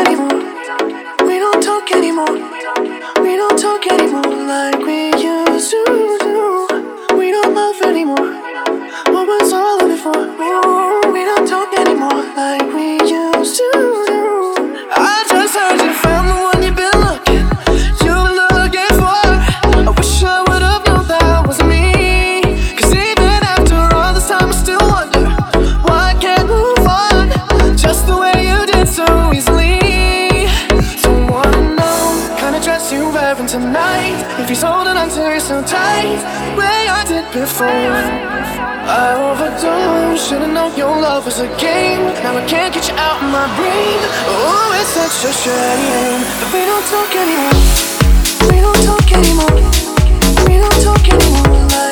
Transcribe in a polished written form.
anymore. We don't talk anymore. We don't talk anymore like we used to do. We don't love anymore. What was all of it for? Ooh, we don't talk anymore like we used to do. I just heard you found the one you've been looking for. I wish I would've known that was me. 'Cause even after all this time I still wonder why I can't move on just the way you did so easily. Don't wanna know the kind of dress you're wearing tonight, if he's holding on to you so tight, way I did before. I overdosed, should've known your love was a game. Now I can't get you out of my brain. Oh, it's such a shame that we don't talk anymore. We don't talk anymore. We don't talk anymore like